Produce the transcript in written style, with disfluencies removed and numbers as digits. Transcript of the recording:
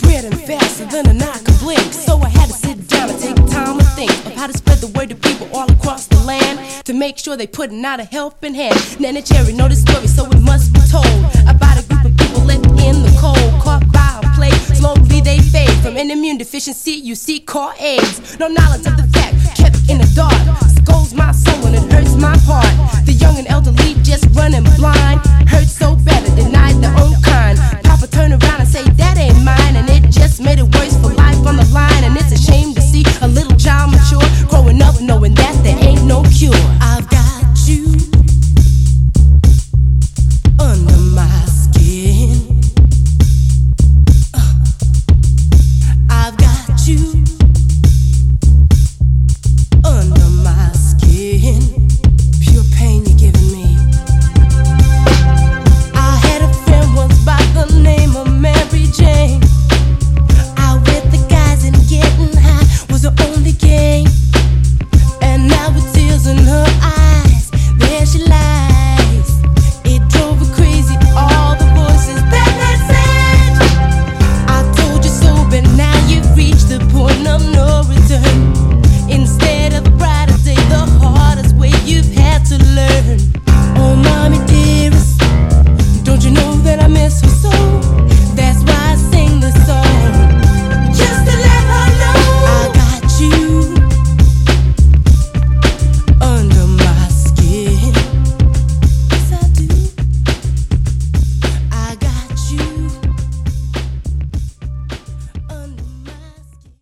spreading faster than an eye could blink. So I had to sit down and take time to think of how to spread the word to people all across the land, to make sure they putting out a helping hand. Nanny Cherry know the story, so it must be told about a group of people left in the cold, caught by a plague. Slowly they fade from an immune deficiency you see called AIDS. No knowledge of the fact, kept in the dark, scolds my soul when it hurts my heart. The young and elderly just running blind, hurt so bad it did not